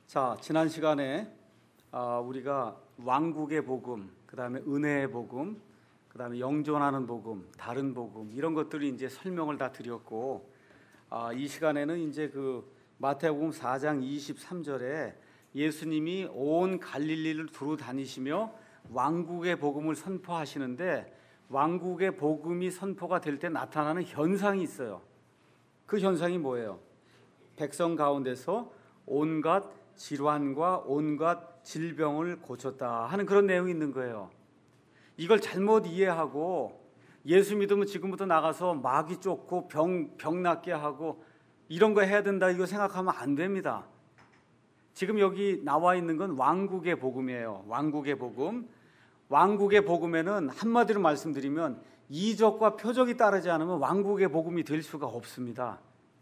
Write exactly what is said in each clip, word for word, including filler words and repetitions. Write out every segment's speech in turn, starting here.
자, 지난 시간에 아, 우리가 왕국의 복음, 그 다음에 은혜의 복음, 그 다음에 영존하는 복음, 다른 복음 이런 것들이 이제 설명을 다 드렸고, 아, 이 시간에는 이제 그 마태복음 사 장 이십삼 절에 예수님이 온 갈릴리를 두루 다니시며 왕국의 복음을 선포하시는데, 왕국의 복음이 선포가 될 때 나타나는 현상이 있어요. 그 현상이 뭐예요? 백성 가운데서 온갖 질환과 온갖 질병을 고쳤다 하는 그런 내용이 있는 거예요. 이걸 잘못 이해하고 예수 믿으면 지금부터 나가서 마귀 쫓고 병, 병 낫게 하고 이런 거 해야 된다 이거 생각하면 안 됩니다. 지금 여기 나와 있는 건 왕국의 복음이에요. 왕국의 복음. 왕국의 복음에는 한마디로 말씀드리면 이적과 표적이 따르지 않으면 왕국의 복음이 될 수가 없습니다.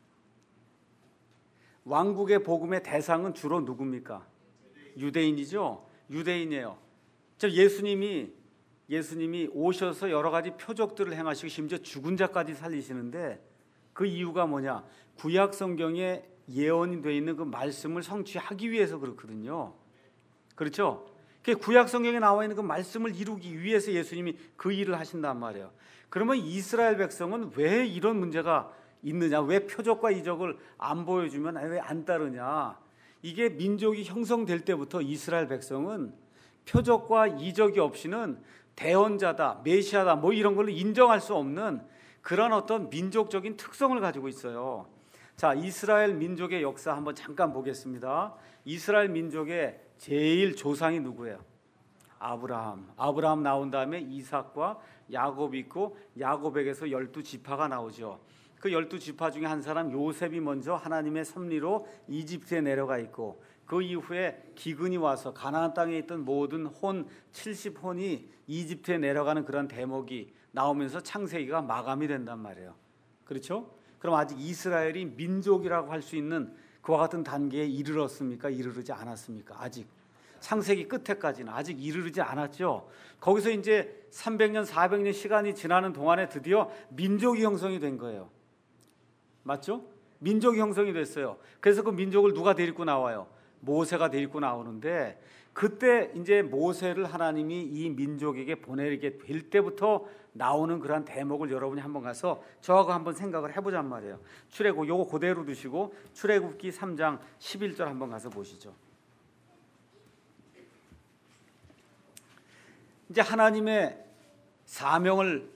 왕국의 복음의 대상은 주로 누굽니까? 유대인이죠. 유대인이에요. 저 예수님이 예수님이 오셔서 여러 가지 표적들을 행하시고 심지어 죽은 자까지 살리시는데 그 이유가 뭐냐? 구약 성경에 예언이 되어 있는 그 말씀을 성취하기 위해서 그렇거든요. 그렇죠? 구약 성경에 나와 있는 그 말씀을 이루기 위해서 예수님이 그 일을 하신단 말이에요. 그러면 이스라엘 백성은 왜 이런 문제가 있느냐? 왜 표적과 이적을 안 보여주면 왜 안 따르냐? 이게 민족이 형성될 때부터 이스라엘 백성은 표적과 이적이 없이는 대언자다, 메시아다 뭐 이런 걸 인정할 수 없는 그런 어떤 민족적인 특성을 가지고 있어요. 자, 이스라엘 민족의 역사 한번 잠깐 보겠습니다. 이스라엘 민족의 제일 조상이 누구예요? 아브라함. 아브라함 나온 다음에 이삭과 야곱이 있고 야곱에게서 열두 지파가 나오죠. 그 열두 지파 중에 한 사람 요셉이 먼저 하나님의 섭리로 이집트에 내려가 있고, 그 이후에 기근이 와서 가나안 땅에 있던 모든 혼 칠십 혼이 이집트에 내려가는 그런 대목이 나오면서 창세기가 마감이 된단 말이에요. 그렇죠? 그럼 아직 이스라엘이 민족이라고 할 수 있는 그와 같은 단계에 이르렀습니까? 이르르지 않았습니까? 아직 창세기 끝에까지는 아직 이르르지 않았죠. 거기서 이제 삼백 년 사백 년 시간이 지나는 동안에 드디어 민족이 형성이 된 거예요. 맞죠? 민족이 형성이 됐어요. 그래서 그 민족을 누가 데리고 나와요? 모세가 데리고 나오는데, 그때 이제 모세를 하나님이 이 민족에게 보내게 될 때부터 나오는 그러한 대목을 여러분이 한번 가서 저하고 한번 생각을 해보잔 말이에요. 출애굽 요거 그대로 두시고 출애굽기 삼 장 십일 절 한번 가서 보시죠. 이제 하나님의 사명을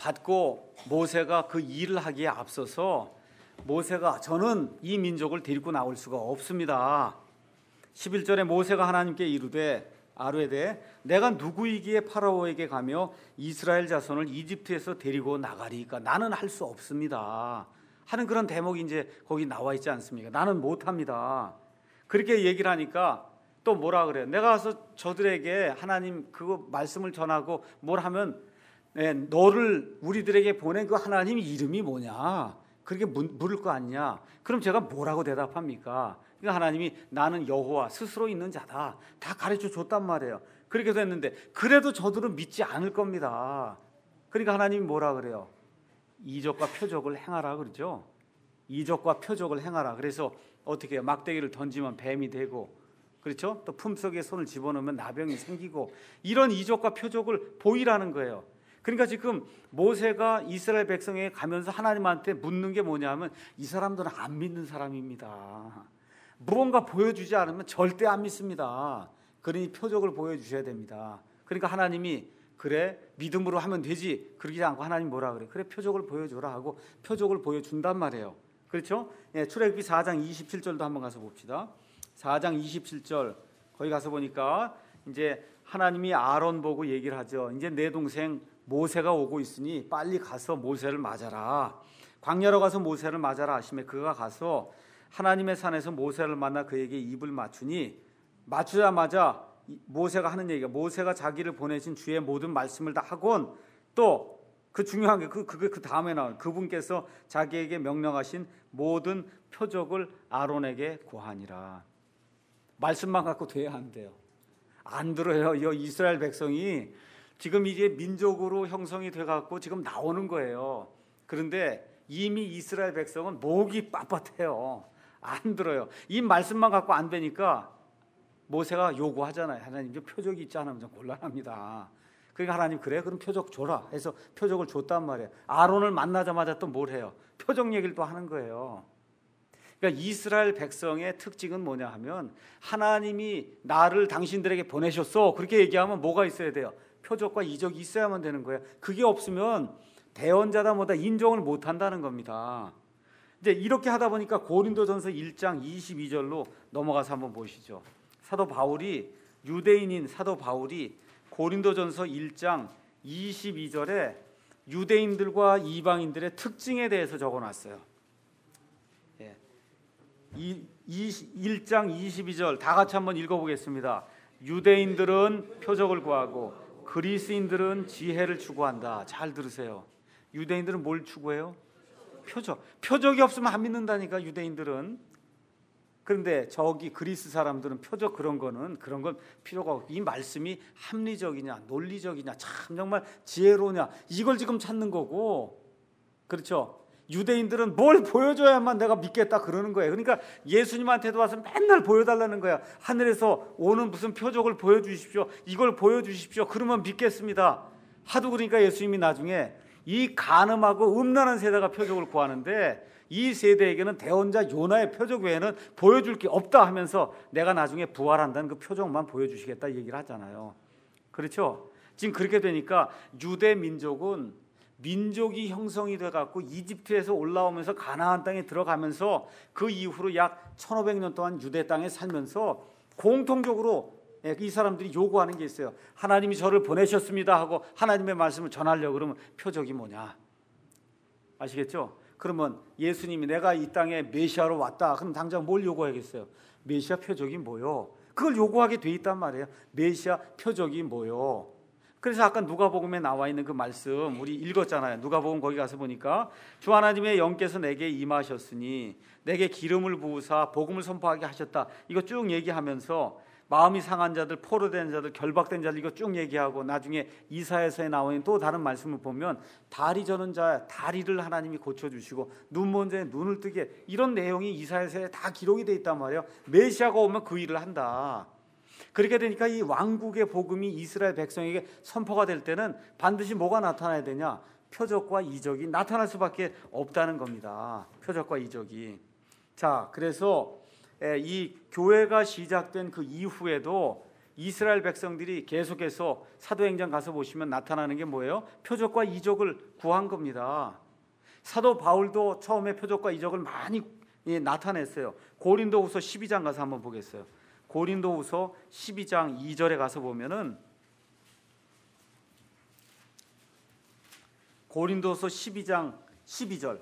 받고 모세가 그 일을 하기에 앞서서 모세가 저는 이 민족을 데리고 나올 수가 없습니다. 십일 절에 모세가 하나님께 이르되 아뢰되 내가 누구이기에 파라오에게 가며 이스라엘 자손을 이집트에서 데리고 나가리까? 나는 할 수 없습니다 하는 그런 대목이 이제 거기 나와 있지 않습니까? 나는 못합니다. 그렇게 얘기를 하니까 또 뭐라 그래요? 내가 가서 저들에게 하나님 그 말씀을 전하고 뭘 하면 네, 너를 우리들에게 보낸 그 하나님 이름이 뭐냐? 그렇게 물을 거 아니냐? 그럼 제가 뭐라고 대답합니까? 그러니까 하나님이 나는 여호와 스스로 있는 자다 다 가르쳐 줬단 말이에요. 그렇게 됐는데 그래도 저들은 믿지 않을 겁니다. 그러니까 하나님이 뭐라 그래요? 이적과 표적을 행하라 그러죠. 이적과 표적을 행하라. 그래서 어떻게 해요? 막대기를 던지면 뱀이 되고, 그렇죠? 또 품속에 손을 집어넣으면 나병이 생기고, 이런 이적과 표적을 보이라는 거예요. 그러니까 지금 모세가 이스라엘 백성에게 가면서 하나님한테 묻는 게 뭐냐면, 이 사람들은 안 믿는 사람입니다. 무언가 보여주지 않으면 절대 안 믿습니다. 그러니 표적을 보여주셔야 됩니다. 그러니까 하나님이 그래 믿음으로 하면 되지, 그러지 않고 하나님 뭐라 그래? 그래 표적을 보여줘라 하고 표적을 보여준단 말이에요. 그렇죠? 예, 출애굽기 사 장 이십칠 절도 한번 가서 봅시다. 사 장 이십칠 절 거기 가서 보니까 이제 하나님이 아론 보고 얘기를 하죠. 이제 내 동생 모세가 오고 있으니 빨리 가서 모세를 맞아라. 광야로 가서 모세를 맞아라 하시매 그가 가서 하나님의 산에서 모세를 만나 그에게 입을 맞추니, 맞추자마자 모세가 하는 얘기가, 모세가 자기를 보내신 주의 모든 말씀을 다 하곤, 또 그 중요한 게 그 그 그 다음에 나온 그분께서 자기에게 명령하신 모든 표적을 아론에게 고하니라. 말씀만 갖고 돼야 안 돼요. 안 들어요. 이 이스라엘 백성이 지금 이제 민족으로 형성이 돼갖고 지금 나오는 거예요. 그런데 이미 이스라엘 백성은 목이 빳빳해요. 안 들어요. 이 말씀만 갖고 안 되니까 모세가 요구하잖아요. 하나님 좀 표적이 있지 않으면 좀 곤란합니다. 그러니까 하나님 그래? 그럼 표적 줘라 해서 표적을 줬단 말이에요. 아론을 만나자마자 또 뭘 해요? 표적 얘기를 또 하는 거예요. 그러니까 이스라엘 백성의 특징은 뭐냐 하면 하나님이 나를 당신들에게 보내셨어. 그렇게 얘기하면 뭐가 있어야 돼요? 표적과 이적이 있어야만 되는 거예요. 그게 없으면 대언자다 뭐다 인정을 못 한다는 겁니다. 이제 이렇게 하다 보니까 고린도전서 일 장 이십이 절로 넘어가서 한번 보시죠. 사도 바울이 유대인인 사도 바울이 고린도전서 일 장 이십이 절에 유대인들과 이방인들의 특징에 대해서 적어놨어요. 예. 이, 일 장 이십이 절 다 같이 한번 읽어보겠습니다. 유대인들은 표적을 구하고 그리스인들은 지혜를 추구한다. 잘 들으세요. 유대인들은 뭘 추구해요? 표적. 표적이 없으면 안 믿는다니까 유대인들은. 그런데 저기 그리스 사람들은 표적 그런 거는 그런 건 필요가 없고 이 말씀이 합리적이냐 논리적이냐 참 정말 지혜로우냐 이걸 지금 찾는 거고 그렇죠. 유대인들은 뭘 보여줘야만 내가 믿겠다 그러는 거예요. 그러니까 예수님한테도 와서 맨날 보여달라는 거야. 하늘에서 오는 무슨 표적을 보여주십시오. 이걸 보여주십시오. 그러면 믿겠습니다. 하도 그러니까 예수님이 나중에 이 간음하고 음란한 세대가 표적을 구하는데 이 세대에게는 대언자 요나의 표적 외에는 보여줄 게 없다 하면서 내가 나중에 부활한다는 그 표적만 보여주시겠다 얘기를 하잖아요. 그렇죠? 지금 그렇게 되니까 유대 민족은 민족이 형성이 돼갖고 이집트에서 올라오면서 가나안 땅에 들어가면서 그 이후로 약 천오백 년 동안 유대 땅에 살면서 공통적으로 이 사람들이 요구하는 게 있어요. 하나님이 저를 보내셨습니다 하고 하나님의 말씀을 전하려고 그러면 표적이 뭐냐? 아시겠죠? 그러면 예수님이 내가 이 땅에 메시아로 왔다. 그럼 당장 뭘 요구하겠어요? 메시아 표적이 뭐요? 그걸 요구하게 돼 있단 말이에요. 메시아 표적이 뭐요? 그래서 아까 누가복음에 나와 있는 그 말씀 우리 읽었잖아요. 누가복음 거기 가서 보니까 주 하나님의 영께서 내게 임하셨으니 내게 기름을 부으사 복음을 선포하게 하셨다. 이거 쭉 얘기하면서 마음이 상한 자들, 포로된 자들, 결박된 자들 이거 쭉 얘기하고 나중에 이사야서에 나와 있는 또 다른 말씀을 보면 다리 저는 자 다리를 하나님이 고쳐주시고 눈 먼 자의 눈을 뜨게 이런 내용이 이사야서에 다 기록이 돼 있단 말이에요. 메시아가 오면 그 일을 한다. 그렇게 되니까 이 왕국의 복음이 이스라엘 백성에게 선포가 될 때는 반드시 뭐가 나타나야 되냐? 표적과 이적이 나타날 수밖에 없다는 겁니다. 표적과 이적이. 자, 그래서 이 교회가 시작된 그 이후에도 이스라엘 백성들이 계속해서 사도행전 가서 보시면 나타나는 게 뭐예요? 표적과 이적을 구한 겁니다. 사도 바울도 처음에 표적과 이적을 많이 나타냈어요. 고린도후서 십이 장 가서 한번 보겠어요. 고린도후서 십이 장 이 절에 가서 보면은 고린도후서 십이 장 십이 절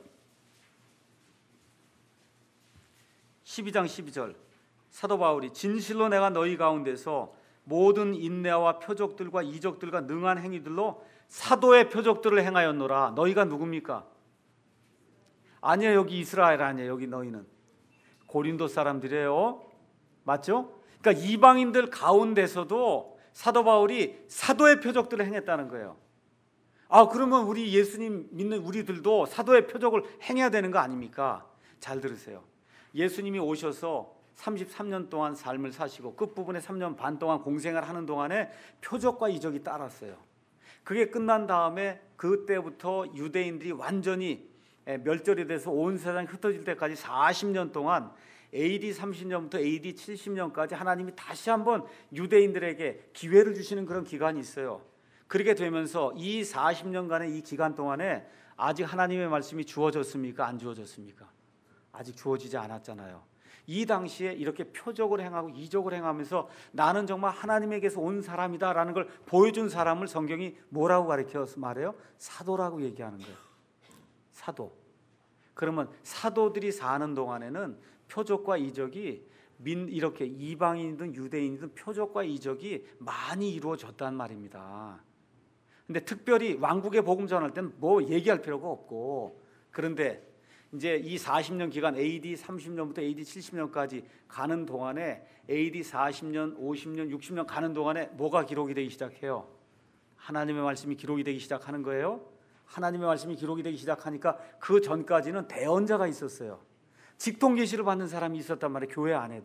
십이 장 십이 절 사도 바울이 진실로 내가 너희 가운데서 모든 인내와 표적들과 이적들과 능한 행위들로 사도의 표적들을 행하였노라. 너희가 누굽니까? 아니에요. 여기 이스라엘 아니에요. 여기 너희는 고린도 사람들이에요. 맞죠? 그러니까 이방인들 가운데서도 사도 바울이 사도의 표적들을 행했다는 거예요. 아, 그러면 우리 예수님 믿는 우리들도 사도의 표적을 행해야 되는 거 아닙니까? 잘 들으세요. 예수님이 오셔서 삼십삼 년 동안 삶을 사시고 끝부분에 삼 년 반 동안 공생을 하는 동안에 표적과 이적이 따랐어요. 그게 끝난 다음에 그때부터 유대인들이 완전히 멸절이 돼서 온 세상이 흩어질 때까지 사십 년 동안 에이디 삼십 년부터 에이디 칠십 년까지 하나님이 다시 한번 유대인들에게 기회를 주시는 그런 기간이 있어요. 그렇게 되면서 이 사십 년간의 이 기간 동안에 아직 하나님의 말씀이 주어졌습니까? 안 주어졌습니까? 아직 주어지지 않았잖아요. 이 당시에 이렇게 표적을 행하고 이적을 행하면서 나는 정말 하나님에게서 온 사람이다라는 걸 보여준 사람을 성경이 뭐라고 가르쳐서 말해요? 사도라고 얘기하는 거예요. 사도. 그러면 사도들이 사는 동안에는 표적과 이적이 민 이렇게 이방인이든 유대인이든 표적과 이적이 많이 이루어졌단 말입니다. 근데 특별히 왕국의 복음 전할 때는 뭐 얘기할 필요가 없고, 그런데 이제 이 사십 년 기간 에이디 삼십 년부터 에이디 칠십 년까지 가는 동안에 에이디 사십 년, 오십 년, 육십 년 가는 동안에 뭐가 기록이 되기 시작해요? 하나님의 말씀이 기록이 되기 시작하는 거예요. 하나님의 말씀이 기록이 되기 시작하니까 그 전까지는 대언자가 있었어요. 직통 계시를 받는 사람이 있었단 말이에요. 교회 안에도.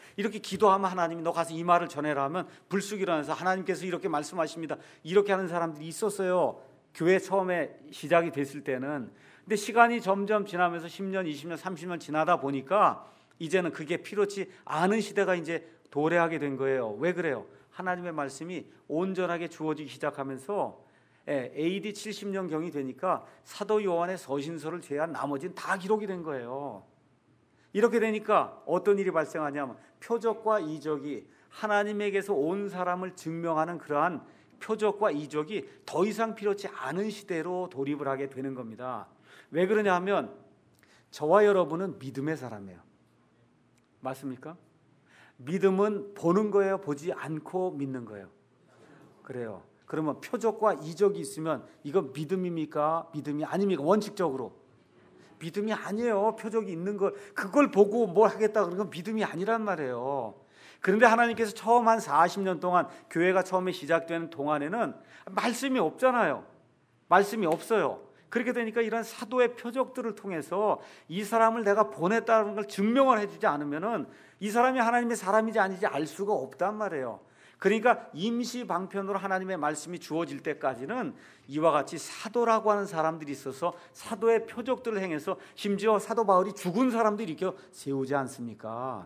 이렇게 기도하면 하나님이 너 가서 이 말을 전해라 하면 불쑥 일어나서 하나님께서 이렇게 말씀하십니다. 이렇게 하는 사람들이 있었어요. 교회 처음에 시작이 됐을 때는. 근데 시간이 점점 지나면서 십 년, 이십 년, 삼십 년 지나다 보니까 이제는 그게 필요치 않은 시대가 이제 도래하게 된 거예요. 왜 그래요? 하나님의 말씀이 온전하게 주어지기 시작하면서 에이디 칠십 년경이 되니까 사도 요한의 서신서를 제외한 나머지는 다 기록이 된 거예요. 이렇게 되니까 어떤 일이 발생하냐면 표적과 이적이 하나님에게서 온 사람을 증명하는 그러한 표적과 이적이 더 이상 필요치 않은 시대로 돌입을 하게 되는 겁니다. 왜 그러냐 하면 저와 여러분은 믿음의 사람이에요. 맞습니까? 믿음은 보는 거예요? 보지 않고 믿는 거예요? 그래요. 그러면 표적과 이적이 있으면 이건 믿음입니까? 믿음이 아닙니까? 원칙적으로 믿음이 아니에요. 표적이 있는 걸 그걸 보고 뭘 하겠다 그런 건 믿음이 아니란 말이에요. 그런데 하나님께서 처음 한 사십 년 동안 교회가 처음에 시작되는 동안에는 말씀이 없잖아요. 말씀이 없어요. 그렇게 되니까 이런 사도의 표적들을 통해서 이 사람을 내가 보냈다는 걸 증명을 해주지 않으면은 이 사람이 하나님의 사람인지 아닌지 알 수가 없단 말이에요. 그러니까 임시 방편으로 하나님의 말씀이 주어질 때까지는 이와 같이 사도라고 하는 사람들이 있어서 사도의 표적들을 행해서 심지어 사도 바울이 죽은 사람들이 이렇게 세우지 않습니까?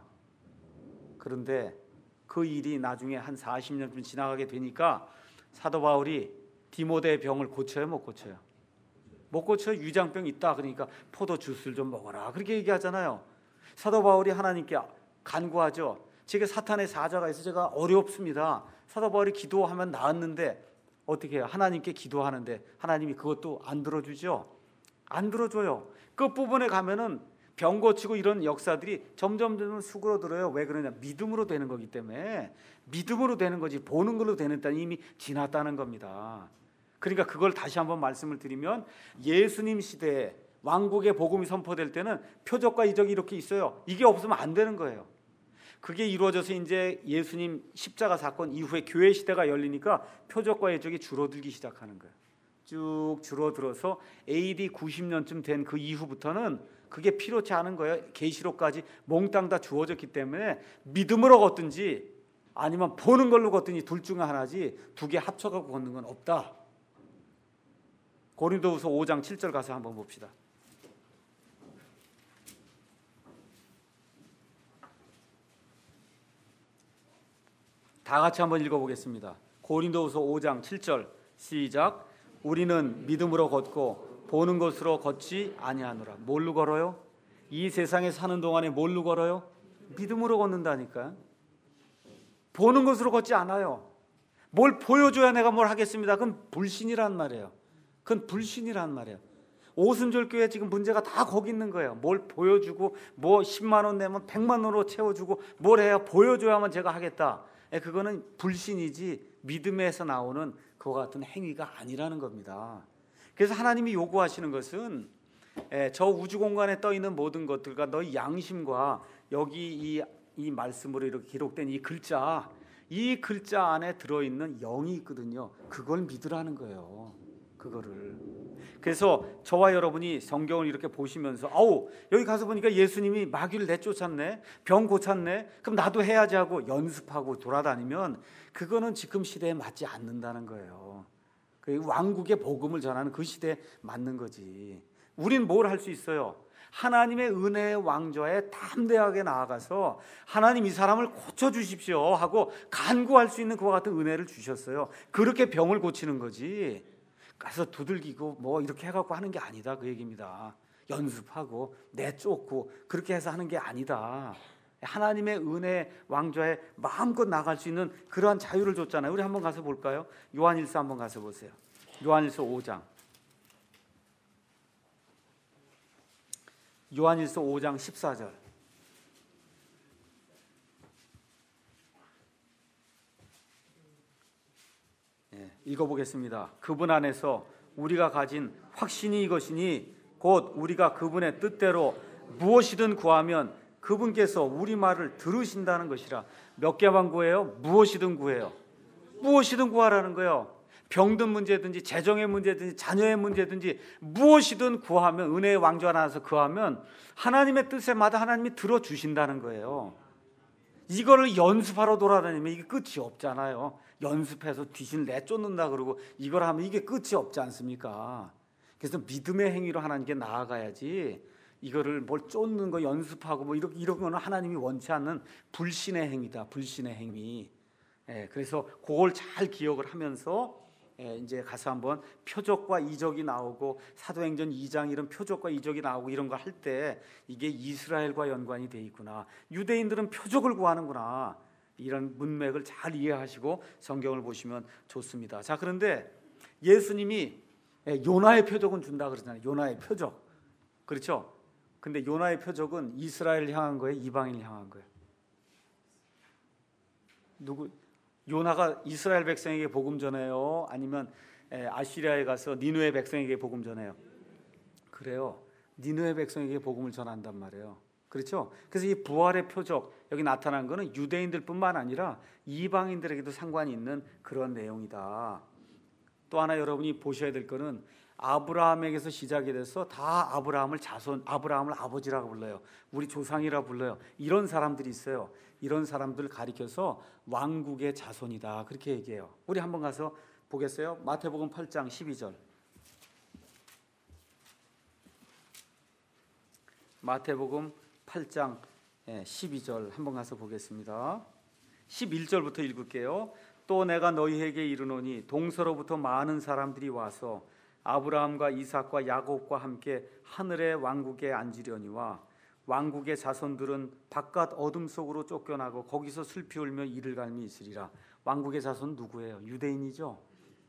그런데 그 일이 나중에 한 사십 년쯤 지나가게 되니까 사도 바울이 디모데의 병을 고쳐요, 못 고쳐요? 못 고쳐. 위장병 있다 그러니까 포도 주스를 좀 먹어라 그렇게 얘기하잖아요. 사도 바울이 하나님께 간구하죠. 제게 사탄의 사자가 있어 제가 어렵습니다. 사도 바울이 기도하면 나았는데 어떻게 해요? 하나님께 기도하는데 하나님이 그것도 안 들어주죠. 안 들어줘요. 끝부분에 가면은 병 고치고 이런 역사들이 점점 점점 수그러들어요. 왜 그러냐? 믿음으로 되는 거기 때문에. 믿음으로 되는 거지 보는 걸로 되는 때는 이미 지났다는 겁니다. 그러니까 그걸 다시 한번 말씀을 드리면 예수님 시대에 왕국의 복음이 선포될 때는 표적과 이적이 이렇게 있어요. 이게 없으면 안 되는 거예요. 그게 이루어져서 이제 예수님 십자가 사건 이후에 교회 시대가 열리니까 표적과 이적이 줄어들기 시작하는 거예요. 쭉 줄어들어서 에이디 구십 년쯤 된 그 이후부터는 그게 필요치 않은 거예요. 계시록까지 몽땅 다 주어졌기 때문에 믿음으로 걷든지 아니면 보는 걸로 걷든지 둘 중에 하나지 두 개 합쳐갖고 걷는 건 없다. 고린도후서 오 장 칠 절 가서 한번 봅시다. 다 같이 한번 읽어보겠습니다. 고린도후서 오 장 칠 절 시작. 우리는 믿음으로 걷고 보는 것으로 걷지 아니하노라. 뭘로 걸어요? 이 세상에 사는 동안에 뭘로 걸어요? 믿음으로 걷는다니까요. 보는 것으로 걷지 않아요. 뭘 보여줘야 내가 뭘 하겠습니다. 그건 불신이란 말이에요. 그건 불신이란 말이에요. 오순절교회 지금 문제가 다 거기 있는 거예요. 뭘 보여주고 뭐 십만 원 내면 백만 원으로 채워주고 뭘 해야 보여줘야만 제가 하겠다. 그거는 불신이지 믿음에서 나오는 그와 같은 행위가 아니라는 겁니다. 그래서 하나님이 요구하시는 것은 저 우주 공간에 떠 있는 모든 것들과 너희 양심과 여기 이, 이 말씀으로 이렇게 기록된 이 글자, 이 글자 안에 들어있는 영이 있거든요. 그걸 믿으라는 거예요. 그거를. 그래서 저와 여러분이 성경을 이렇게 보시면서 아우 여기 가서 보니까 예수님이 마귀를 내쫓았네, 병 고쳤네, 그럼 나도 해야지 하고 연습하고 돌아다니면 그거는 지금 시대에 맞지 않는다는 거예요. 왕국의 복음을 전하는 그 시대에 맞는 거지. 우린 뭘 할 수 있어요? 하나님의 은혜의 왕좌에 담대하게 나아가서 하나님 이 사람을 고쳐주십시오 하고 간구할 수 있는 그와 같은 은혜를 주셨어요. 그렇게 병을 고치는 거지 가서 두들기고 뭐 이렇게 해갖고 하는 게 아니다 그 얘기입니다. 연습하고 내쫓고 그렇게 해서 하는 게 아니다. 하나님의 은혜 왕좌에 마음껏 나갈 수 있는 그러한 자유를 줬잖아요. 우리 한번 가서 볼까요? 요한일서 한번 가서 보세요. 요한일서 오 장. 요한일서 오 장 십사 절. 예, 읽어보겠습니다. 그분 안에서 우리가 가진 확신이 이것이니 곧 우리가 그분의 뜻대로 무엇이든 구하면 그분께서 우리 말을 들으신다는 것이라. 몇 개만 구해요? 무엇이든 구해요. 무엇이든 구하라는 거예요. 병든 문제든지 재정의 문제든지 자녀의 문제든지 무엇이든 구하면 은혜의 왕좌 안에서 구하면 하나님의 뜻에 마다 하나님이 들어주신다는 거예요. 이거를 연습하러 돌아다니면 이게 끝이 없잖아요. 연습해서 귀신을 내쫓는다 그러고 이걸 하면 이게 끝이 없지 않습니까? 그래서 믿음의 행위로 하나님께 나아가야지 이거를 뭘 쫓는 거 연습하고 뭐 이런 이런 거는 하나님이 원치 않는 불신의 행위다. 불신의 행위. 예, 그래서 그걸 잘 기억을 하면서 예, 이제 가서 한번 표적과 이적이 나오고 사도행전 이 장 이런 표적과 이적이 나오고 이런 거 할 때 이게 이스라엘과 연관이 돼 있구나. 유대인들은 표적을 구하는구나. 이런 문맥을 잘 이해하시고 성경을 보시면 좋습니다. 자, 그런데 예수님이 요나의 표적은 준다 그러잖아요. 요나의 표적. 그렇죠? 근데 요나의 표적은 이스라엘 향한 거예요? 이방인을 향한 거예요? 누구? 요나가 이스라엘 백성에게 복음 전해요? 아니면 아시리아에 가서 니느웨 백성에게 복음 전해요? 그래요. 니느웨 백성에게 복음을 전한단 말이에요. 그렇죠? 그래서 이 부활의 표적 여기 나타난 거는 유대인들뿐만 아니라 이방인들에게도 상관이 있는 그런 내용이다. 또 하나 여러분이 보셔야 될 거는 아브라함에게서 시작이 돼서 다 아브라함을 자손, 아브라함을 아버지라고 불러요. 우리 조상이라 불러요. 이런 사람들이 있어요. 이런 사람들을 가리켜서 왕국의 자손이다. 그렇게 얘기해요. 우리 한번 가서 보겠어요? 마태복음 팔 장 십이 절. 마태복음 팔 장 십이 절 한번 가서 보겠습니다. 십일 절부터 읽을게요. 또 내가 너희에게 이르노니 동서로부터 많은 사람들이 와서 아브라함과 이삭과 야곱과 함께 하늘의 왕국에 앉으려니와 왕국의 자손들은 바깥 어둠 속으로 쫓겨나고 거기서 슬피 울며 이를 갈미 있으리라. 왕국의 자손 누구예요? 유대인이죠.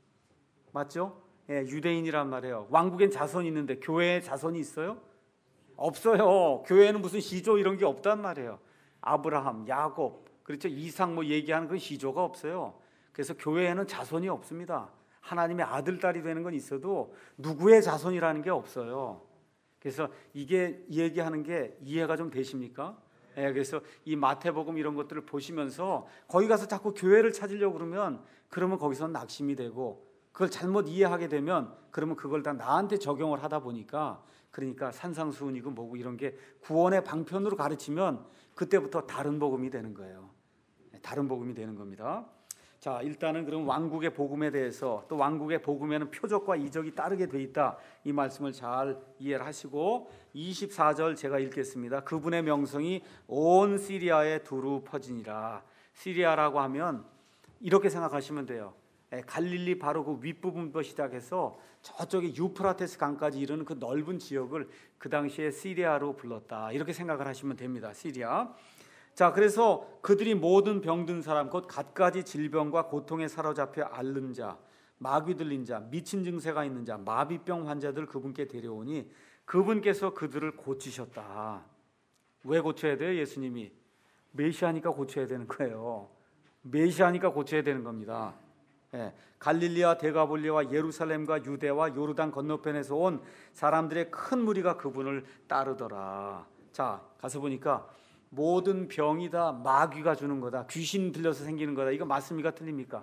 맞죠? 예, 유대인이란 말이에요. 왕국엔 자손이 있는데 교회에 자손이 있어요? 없어요. 교회에는 무슨 시조 이런 게 없단 말이에요. 아브라함, 야곱, 그렇죠? 이삭 뭐 얘기하는 그 시조가 없어요. 그래서 교회에는 자손이 없습니다. 하나님의 아들, 딸이 되는 건 있어도 누구의 자손이라는 게 없어요. 그래서 이게 얘기하는 게 이해가 좀 되십니까? 예, 그래서 이 마태복음 이런 것들을 보시면서 거기 가서 자꾸 교회를 찾으려고 그러면 그러면 거기서 낙심이 되고 그걸 잘못 이해하게 되면 그러면 그걸 다 나한테 적용을 하다 보니까 그러니까 산상수훈이고 뭐고 이런 게 구원의 방편으로 가르치면 그때부터 다른 복음이 되는 거예요. 다른 복음이 되는 겁니다. 자, 일단은 그럼 왕국의 복음에 대해서 또 왕국의 복음에는 표적과 이적이 따르게 돼 있다. 이 말씀을 잘 이해를 하시고 이십사 절 제가 읽겠습니다. 그분의 명성이 온 시리아에 두루 퍼지니라. 시리아라고 하면 이렇게 생각하시면 돼요. 갈릴리 바로 그 윗부분부터 시작해서 저쪽에 유프라테스 강까지 이르는 그 넓은 지역을 그 당시에 시리아로 불렀다. 이렇게 생각을 하시면 됩니다. 시리아. 자, 그래서 그들이 모든 병든 사람 곧 갖가지 질병과 고통에 사로잡혀 앓는 자, 마귀 들린 자, 미친 증세가 있는 자, 마비병 환자들 그분께 데려오니 그분께서 그들을 고치셨다. 왜 고쳐야 돼요? 예수님이 메시아니까 고쳐야 되는 거예요. 메시아니까 고쳐야 되는 겁니다. 예, 갈릴리와 데가볼리와 예루살렘과 유대와 요르단 건너편에서 온 사람들의 큰 무리가 그분을 따르더라. 자, 가서 보니까 모든 병이 다 마귀가 주는 거다. 귀신 들려서 생기는 거다. 이거 맞습니까? 틀립니까?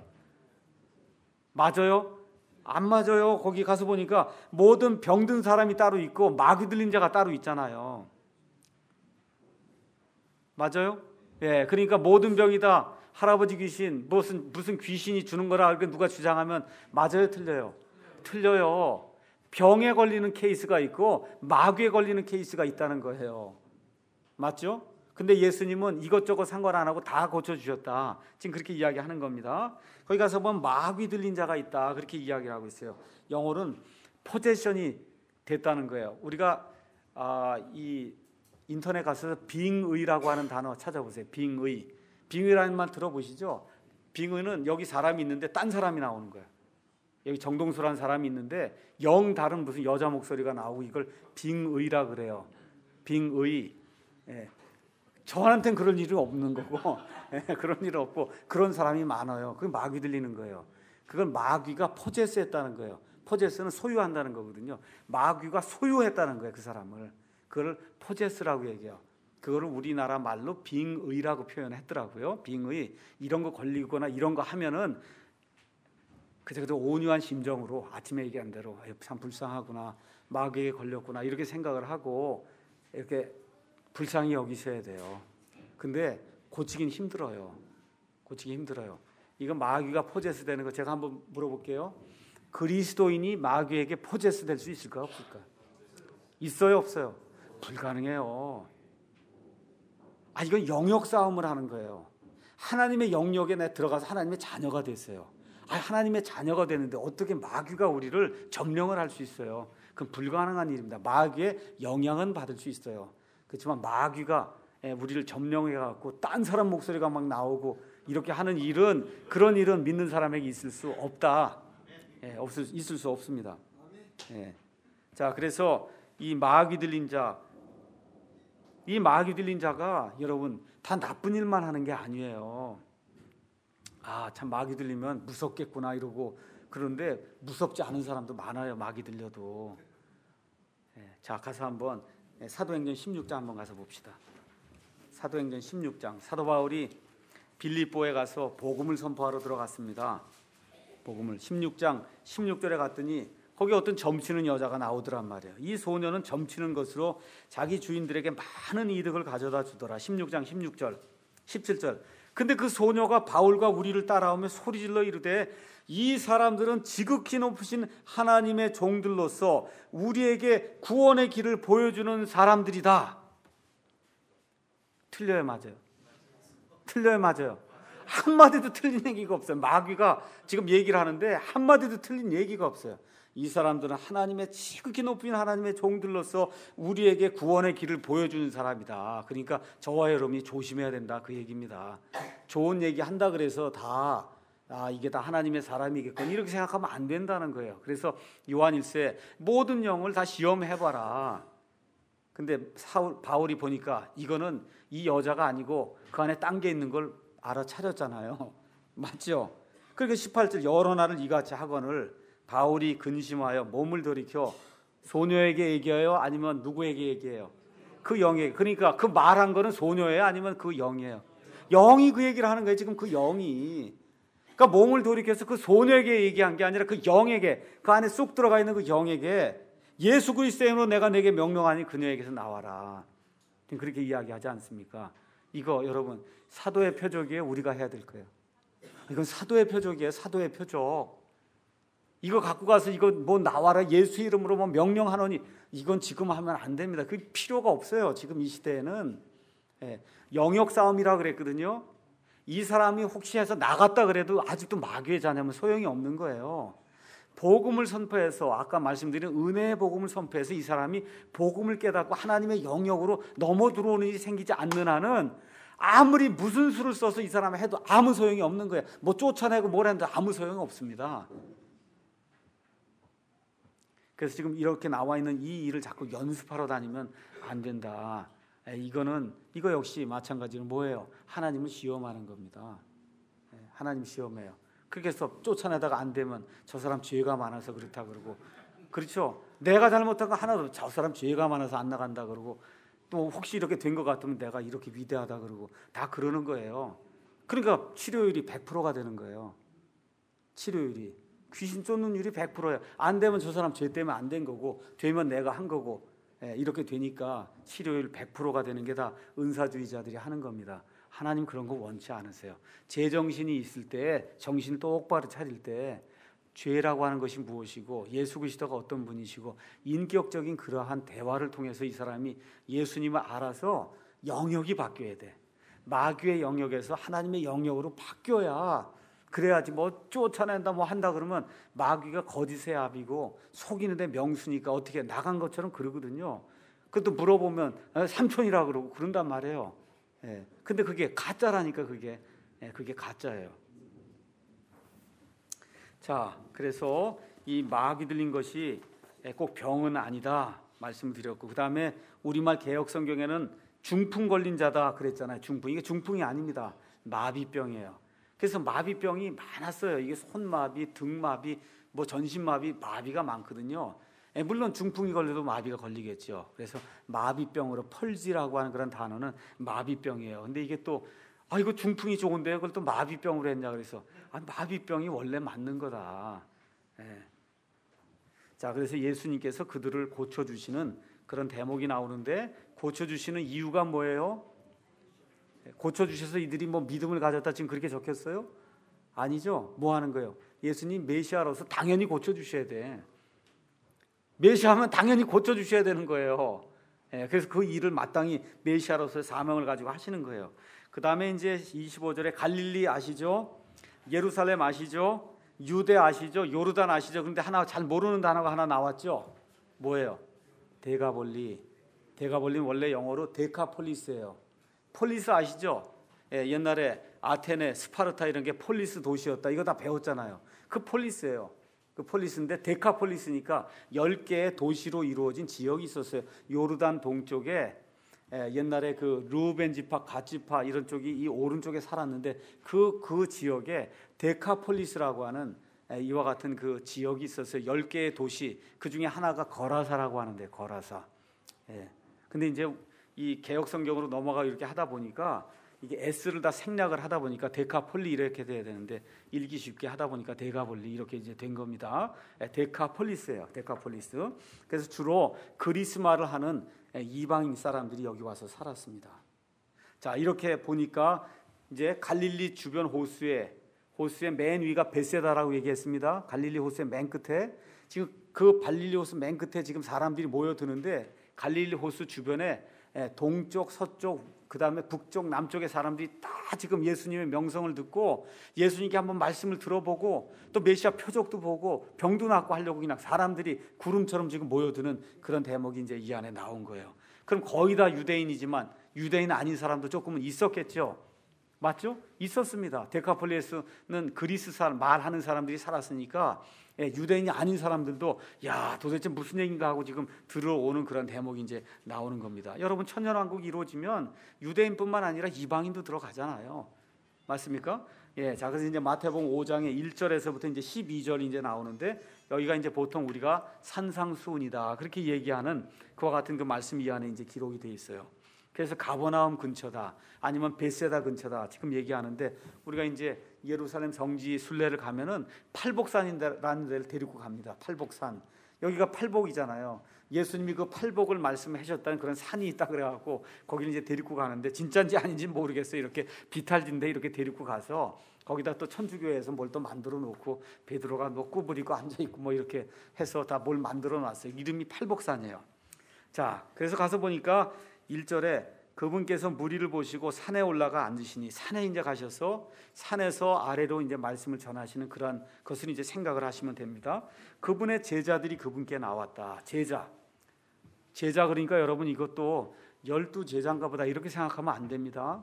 맞아요? 안 맞아요. 거기 가서 보니까 모든 병든 사람이 따로 있고 마귀 들린 자가 따로 있잖아요. 맞아요? 예, 그러니까 모든 병이 다 할아버지 귀신, 무슨 무슨 귀신이 주는 거라 이렇게 누가 주장하면 맞아요, 틀려요? 틀려요. 병에 걸리는 케이스가 있고 마귀에 걸리는 케이스가 있다는 거예요. 맞죠? 근데 예수님은 이것저것 상관 안 하고 다 고쳐주셨다. 지금 그렇게 이야기하는 겁니다. 거기 가서 보면 마귀 들린 자가 있다. 그렇게 이야기를 하고 있어요. 영어로는 포제션이 됐다는 거예요. 우리가 아, 이 인터넷 가서 빙의라고 하는 단어 찾아보세요. 빙의. 빙의라는 말 들어보시죠? 빙의는 여기 사람이 있는데 딴 사람이 나오는 거예요. 여기 정동수라는 사람이 있는데 영 다른 무슨 여자 목소리가 나오고 이걸 빙의라 그래요. 빙의. 예. 저한테는 그런 일이 없는 거고 그런 일 없고 그런 사람이 많아요. 그게 마귀 들리는 거예요. 그건 마귀가 포제스했다는 거예요. 포제스는 소유한다는 거거든요. 마귀가 소유했다는 거예요. 그 사람을. 그걸 포제스라고 얘기해요. 그거를 우리나라 말로 빙의라고 표현했더라고요. 빙의. 이런 거 걸리거나 이런 거 하면은 그저 온유한 심정으로 아침에 얘기한 대로 참 불쌍하구나, 마귀에 걸렸구나 이렇게 생각을 하고 이렇게 불쌍히 여기셔야 돼요. 근데 고치긴 힘들어요. 고치기 힘들어요. 이거 마귀가 포제스 되는 거 제가 한번 물어볼게요. 그리스도인이 마귀에게 포제스 될 수 있을까 없을까? 있어요 없어요? 불가능해요. 아 이건 영역 싸움을 하는 거예요. 하나님의 영역에 내 들어가서 하나님의 자녀가 됐어요. 아 하나님의 자녀가 되는데 어떻게 마귀가 우리를 점령을 할 수 있어요? 그건 불가능한 일입니다. 마귀의 영향은 받을 수 있어요. 그렇지만 마귀가 우리를 점령해 갖고 딴 사람 목소리가 막 나오고 이렇게 하는 일은, 그런 일은 믿는 사람에게 있을 수 없다. 예, 없을 있을 수 없습니다. 예. 자, 그래서 이 마귀 들린 자, 이 마귀 들린 자가 여러분 다 나쁜 일만 하는 게 아니에요. 아, 참 마귀 들리면 무섭겠구나 이러고, 그런데 무섭지 않은 사람도 많아요. 마귀 들려도. 예. 자, 가서 한번 사도행전 십육 장 한번 가서 봅시다. 사도행전 십육 장. 사도 바울이 빌립보에 가서 복음을 선포하러 들어갔습니다. 복음을 십육 장 십육 절에 갔더니 거기 어떤 점치는 여자가 나오더란 말이에요. 이 소녀는 점치는 것으로 자기 주인들에게 많은 이득을 가져다 주더라. 십육 장 십육 절 십칠 절. 근데 그 소녀가 바울과 우리를 따라오며 소리질러 이르되 이 사람들은 지극히 높으신 하나님의 종들로서 우리에게 구원의 길을 보여주는 사람들이다. 틀려요 맞아요? 틀려요 맞아요? 한마디도 틀린 얘기가 없어요. 마귀가 지금 얘기를 하는데 한마디도 틀린 얘기가 없어요. 이 사람들은 하나님의 지극히 높은 하나님의 종들로서 우리에게 구원의 길을 보여주는 사람이다. 그러니까 저와 여러분이 조심해야 된다 그 얘기입니다. 좋은 얘기 한다 그래서 다 아, 이게 다 하나님의 사람이겠군 이렇게 생각하면 안 된다는 거예요. 그래서 요한일서에 모든 영을 다 시험해봐라. 근데 사울, 바울이 보니까 이거는 이 여자가 아니고 그 안에 딴 게 있는 걸 알아차렸잖아요. 맞죠? 그러니까 십팔 절 여러 날을 이같이 하거늘 바울이 근심하여 몸을 돌이켜 소녀에게 얘기해요? 아니면 누구에게 얘기해요? 그 영에게. 그러니까 그 말한 거는 소녀예요? 아니면 그 영이에요? 영이 그 얘기를 하는 거예요. 지금 그 영이. 그러니까 몸을 돌이켜서 그 소녀에게 얘기한 게 아니라 그 영에게, 그 안에 쑥 들어가 있는 그 영에게 예수 그리스도의 이름으로 내가 내게 명령하니 그녀에게서 나와라. 그렇게 이야기하지 않습니까? 이거 여러분 사도의 표적이에요? 우리가 해야 될 거예요? 이건 사도의 표적이에요. 사도의 표적. 이거 갖고 가서 이거 뭐 나와라 예수 이름으로 뭐 명령하노니 이건 지금 하면 안 됩니다. 그 필요가 없어요. 지금 이 시대에는. 예, 영역 싸움이라 그랬거든요. 이 사람이 혹시 해서 나갔다 그래도 아직도 마귀의 자녀면 소용이 없는 거예요. 복음을 선포해서 아까 말씀드린 은혜의 복음을 선포해서 이 사람이 복음을 깨닫고 하나님의 영역으로 넘어 들어오는 일이 생기지 않는 한은 아무리 무슨 수를 써서 이 사람을 해도 아무 소용이 없는 거예요. 뭐 쫓아내고 뭘 해도 아무 소용이 없습니다. 그래서 지금 이렇게 나와 있는 이 일을 자꾸 연습하러 다니면 안 된다. 이거는 이거 역시 마찬가지로 뭐예요? 하나님을 시험하는 겁니다. 하나님 시험해요. 그래서 쫓아내다가 안 되면 저 사람 죄가 많아서 그렇다 그러고, 그렇죠? 내가 잘못한 거 하나도 저 사람 죄가 많아서 안 나간다 그러고, 또 혹시 이렇게 된 것 같으면 내가 이렇게 위대하다 그러고 다 그러는 거예요. 그러니까 치료율이 백 퍼센트가 되는 거예요. 치료율이. 귀신 쫓는 율이 백 퍼센트예요. 안 되면 저 사람 죄 때문에 안 된 거고, 되면 내가 한 거고, 이렇게 되니까 치료율 백 퍼센트가 되는 게 다 은사주의자들이 하는 겁니다. 하나님 그런 거 원치 않으세요. 제정신이 있을 때, 정신을 똑바로 차릴 때 죄라고 하는 것이 무엇이고 예수 그리스도가 어떤 분이시고 인격적인 그러한 대화를 통해서 이 사람이 예수님을 알아서 영역이 바뀌어야 돼. 마귀의 영역에서 하나님의 영역으로 바뀌어야, 그래야지 뭐 쫓아낸다 뭐 한다 그러면 마귀가 거짓의 압이고 속이는데 명수니까 어떻게 나간 것처럼 그러거든요. 그것도 물어보면 삼촌이라 그러고 그런단 말이에요. 예. 근데 그게 가짜라니까 그게. 예, 그게 가짜예요. 자, 그래서 이 마귀 들린 것이 꼭 병은 아니다 말씀을 드렸고, 그 다음에 우리말 개역 성경에는 중풍 걸린 자다 그랬잖아요. 중풍. 이게 중풍이 아닙니다. 마비병이에요. 그래서 마비병이 많았어요. 이게 손마비, 등마비, 뭐 전신마비, 마비가 많거든요. 예, 물론 중풍이 걸려도 마비가 걸리겠죠. 그래서 마비병으로 펄지라고 하는 그런 단어는 마비병이에요. 근데 이게 또 아 이거 중풍이 좋은데요. 그걸 또 마비병으로 했냐 그래서 아 마비병이 원래 맞는 거다. 예. 자, 그래서 예수님께서 그들을 고쳐주시는 그런 대목이 나오는데, 고쳐주시는 이유가 뭐예요? 고쳐주셔서 이들이 뭐 믿음을 가졌다 지금 그렇게 적혔어요? 아니죠. 뭐 하는 거예요? 예수님 메시아로서 당연히 고쳐주셔야 돼. 메시아하면 당연히 고쳐주셔야 되는 거예요. 예, 그래서 그 일을 마땅히 메시아로서의 사명을 가지고 하시는 거예요. 그 다음에 이제 이십오 절에 갈릴리 아시죠? 예루살렘 아시죠? 유대 아시죠? 요르단 아시죠? 그런데 하나 잘 모르는 단어가 하나 나왔죠? 뭐예요? 데가볼리. 데가볼리는 원래 영어로 데카폴리스예요. 폴리스 아시죠? 예, 옛날에 아테네, 스파르타 이런 게 폴리스 도시였다. 이거 다 배웠잖아요. 그 폴리스예요. 그 폴리스인데 데카폴리스니까 열 개의 도시로 이루어진 지역이 있었어요. 요르단 동쪽에 예, 옛날에 그 르우벤 지파, 갓 지파 이런 쪽이 이 오른쪽에 살았는데 그, 그 지역에 데카폴리스라고 하는 예, 이와 같은 그 지역이 있었어요. 열 개의 도시, 그 중에 하나가 거라사라고 하는데 거라사. 예. 근데 이제 이 개혁 성경으로 넘어가 이렇게 하다 보니까 이게 S를 다 생략을 하다 보니까 데카폴리 이렇게 돼야 되는데 읽기 쉽게 하다 보니까 데가볼리 이렇게 이제 된 겁니다. 데카폴리스예요. 데카폴리스. 그래서 주로 그리스말을 하는 이방인 사람들이 여기 와서 살았습니다. 자, 이렇게 보니까 이제 갈릴리 주변 호수에 호수의 맨 위가 베세다라고 얘기했습니다. 갈릴리 호수의 맨 끝에 지금 그 갈릴리 호수 맨 끝에 지금 사람들이 모여드는데 갈릴리 호수 주변에 동쪽, 서쪽, 그 다음에 북쪽, 남쪽의 사람들이 다 지금 예수님의 명성을 듣고 예수님께 한번 말씀을 들어보고 또 메시아 표적도 보고 병도 낫고 하려고 그냥 사람들이 구름처럼 지금 모여드는 그런 대목이 이제 이 안에 나온 거예요. 그럼 거의 다 유대인이지만 유대인 아닌 사람도 조금은 있었겠죠. 맞죠? 있었습니다. 데카폴리스는 그리스 사람, 말하는 사람들이 살았으니까 예, 유대인이 아닌 사람들도 야 도대체 무슨 얘기인가 하고 지금 들어오는 그런 대목이 이제 나오는 겁니다. 여러분 천년왕국이 이루어지면 유대인뿐만 아니라 이방인도 들어가잖아요. 맞습니까? 예, 자 그래서 이제 마태복음 오 장의 일 절에서부터 이제 십이 절이 이제 나오는데 여기가 이제 보통 우리가 산상수훈이다 그렇게 얘기하는 그와 같은 그 말씀 이 안에 이제 기록이 돼 있어요. 그래서 가버나움 근처다 아니면 베세다 근처다 지금 얘기하는데 우리가 이제 예루살렘 성지 순례를 가면은 팔복산이라는 데를 데리고 갑니다. 팔복산. 여기가 팔복이잖아요. 예수님이 그 팔복을 말씀하셨다는 그런 산이 있다 그래갖고 거기를 이제 데리고 가는데 진짜인지 아닌지 모르겠어요. 이렇게 비탈진데 이렇게 데리고 가서 거기다 또 천주교에서 뭘 또 만들어 놓고 베드로가 뭐 구부리고 앉아 있고 뭐 이렇게 해서 다 뭘 만들어 놨어요. 이름이 팔복산이에요. 자, 그래서 가서 보니까 일 절에 그분께서 무리를 보시고 산에 올라가 앉으시니 산에 이제 가셔서 산에서 아래로 이제 말씀을 전하시는 그런 것을 이제 생각을 하시면 됩니다. 그분의 제자들이 그분께 나왔다. 제자. 제자 그러니까 여러분 이것도 열두 제자인가 보다 이렇게 생각하면 안 됩니다.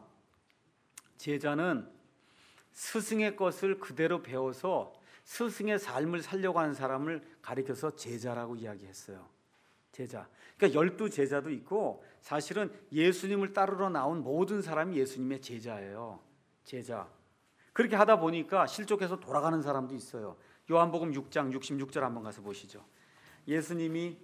제자는 스승의 것을 그대로 배워서 스승의 삶을 살려고 하는 사람을 가리켜서 제자라고 이야기했어요. 제자. 그러니까 열두 제자도 있고 사실은 예수님을 따르러 나온 모든 사람이 예수님의 제자예요. 제자. 그렇게 하다 보니까 실족해서 돌아가는 사람도 있어요. 요한복음 육 장 육십육 절 한번 가서 보시죠. 예수님이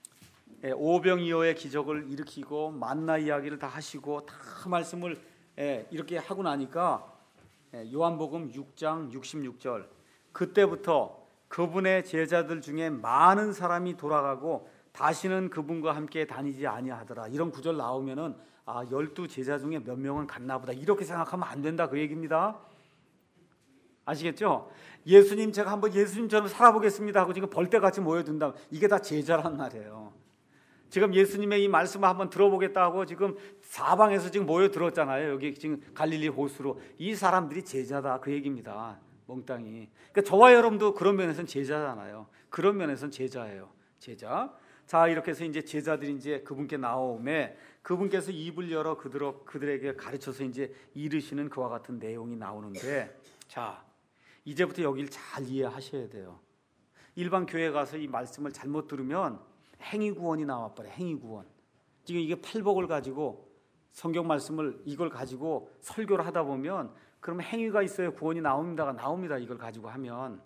오병이어의 기적을 일으키고 만나 이야기를 다 하시고 다 말씀을 이렇게 하고 나니까 요한복음 육 장 육십육 절 그때부터 그분의 제자들 중에 많은 사람이 돌아가고 다시는 그분과 함께 다니지 아니하더라. 이런 구절 나오면은 아 열두 제자 중에 몇 명은 갔나 보다 이렇게 생각하면 안 된다 그 얘기입니다. 아시겠죠? 예수님 제가 한번 예수님처럼 살아보겠습니다 하고 지금 벌떼같이 모여든다. 이게 다 제자란 말이에요. 지금 예수님의 이 말씀을 한번 들어보겠다 하고 지금 사방에서 지금 모여들었잖아요. 여기 지금 갈릴리 호수로. 이 사람들이 제자다 그 얘기입니다. 몽땅이. 그러니까 저와 여러분도 그런 면에서는 제자잖아요. 그런 면에서는 제자예요. 제자. 자 이렇게 해서 이제 제자들이 이제 그분께 나오매 그분께서 입을 열어 그들, 그들에게 가르쳐서 이제 이르시는 그와 같은 내용이 나오는데 자 이제부터 여기를 잘 이해하셔야 돼요. 일반 교회 가서 이 말씀을 잘못 들으면 행위구원이 나와버려요. 행위구원. 지금 이게 팔복을 가지고 성경 말씀을 이걸 가지고 설교를 하다 보면 그러면 행위가 있어야 구원이 나옵니다가 나옵니다. 이걸 가지고 하면.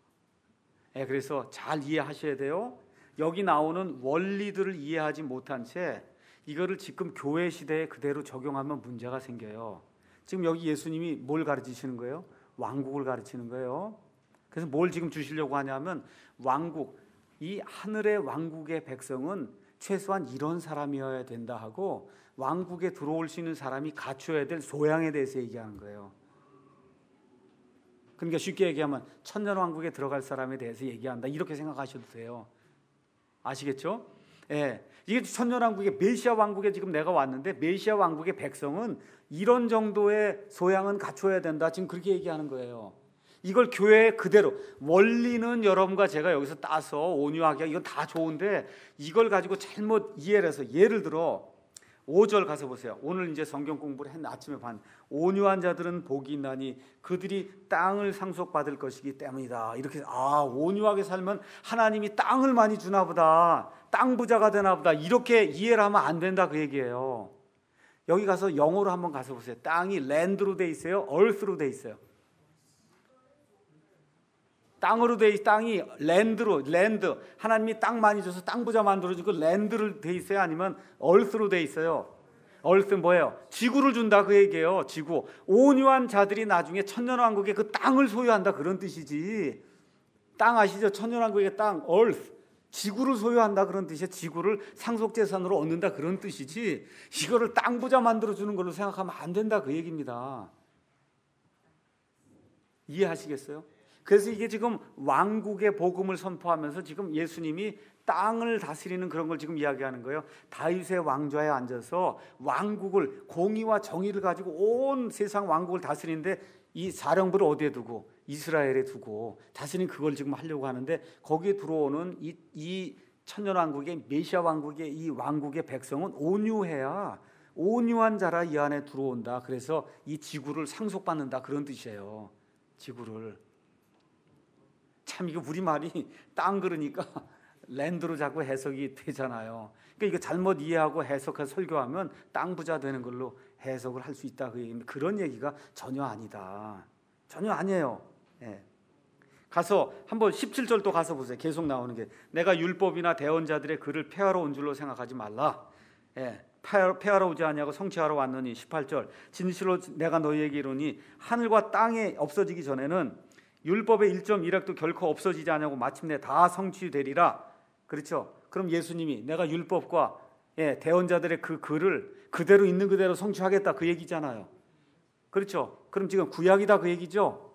네, 그래서 잘 이해하셔야 돼요. 여기 나오는 원리들을 이해하지 못한 채 이거를 지금 교회 시대에 그대로 적용하면 문제가 생겨요. 지금 여기 예수님이 뭘 가르치시는 거예요? 왕국을 가르치는 거예요. 그래서 뭘 지금 주시려고 하냐면 왕국, 이 하늘의 왕국의 백성은 최소한 이런 사람이어야 된다 하고 왕국에 들어올 수 있는 사람이 갖춰야 될 소양에 대해서 얘기하는 거예요. 그러니까 쉽게 얘기하면 천년왕국에 들어갈 사람에 대해서 얘기한다, 이렇게 생각하셔도 돼요. 아시겠죠? 예, 이게 천년왕국의 메시아 왕국에 지금 내가 왔는데 메시아 왕국의 백성은 이런 정도의 소양은 갖춰야 된다, 지금 그렇게 얘기하는 거예요. 이걸 교회에 그대로, 원리는 여러분과 제가 여기서 따서 온유하게 이건 다 좋은데 이걸 가지고 잘못 이해를 해서, 예를 들어 오 절 가서 보세요. 오늘 이제 성경 공부를 했는데 아침에 반, 온유한 자들은 복이 있나니 그들이 땅을 상속받을 것이기 때문이다. 이렇게, 아, 온유하게 살면 하나님이 땅을 많이 주나 보다, 땅 부자가 되나 보다, 이렇게 이해를 하면 안 된다, 그 얘기예요. 여기 가서 영어로 한번 가서 보세요. 땅이 랜드로 돼 있어요, earth로 돼 있어요? 땅으로 돼 있, 땅이 랜드로, 랜드, 하나님이 땅 많이 줘서 땅 부자 만들어주고 랜드로 돼 있어요? 아니면 earth로 돼 있어요? earth는 뭐예요? 지구를 준다, 그 얘기예요. 지구. 온유한 자들이 나중에 천년왕국의 그 땅을 소유한다, 그런 뜻이지. 땅 아시죠? 천년왕국의 땅, earth, 지구를 소유한다, 그런 뜻이에요. 지구를 상속재산으로 얻는다, 그런 뜻이지, 이거를 땅 부자 만들어주는 걸로 생각하면 안 된다, 그 얘기입니다. 이해하시겠어요? 그래서 이게 지금 왕국의 복음을 선포하면서 지금 예수님이 땅을 다스리는 그런 걸 지금 이야기하는 거예요. 다윗의 왕좌에 앉아서 왕국을, 공의와 정의를 가지고 온 세상 왕국을 다스리는데 이 사령부를 어디에 두고? 이스라엘에 두고 다스리는, 그걸 지금 하려고 하는데 거기에 들어오는 이, 이 천년왕국의 메시아 왕국의 이 왕국의 백성은 온유해야, 온유한 자라 이 안에 들어온다. 그래서 이 지구를 상속받는다, 그런 뜻이에요. 지구를. 참, 이거 우리말이 땅 그러니까 랜드로 자꾸 해석이 되잖아요. 그러니까 이거 잘못 이해하고 해석해서 설교하면 땅 부자 되는 걸로 해석을 할 수 있다, 그 얘기입니다. 그런 얘기가 전혀 아니다. 전혀 아니에요. 예. 가서 한번 십칠 절 또 가서 보세요. 계속 나오는 게, 내가 율법이나 대언자들의 글을 폐하러 온 줄로 생각하지 말라. 예. 폐하러 오지 아니하고 성취하러 왔느니. 십팔 절, 진실로 내가 너희에게 이르노니 하늘과 땅에 없어지기 전에는 율법의 일 점 일 핵도 결코 없어지지 않냐고 마침내 다 성취되리라. 그렇죠? 그럼 예수님이 내가 율법과 예, 대언자들의 그 글을 그대로 있는 그대로 성취하겠다, 그 얘기잖아요. 그렇죠? 그럼 지금 구약이다, 그 얘기죠?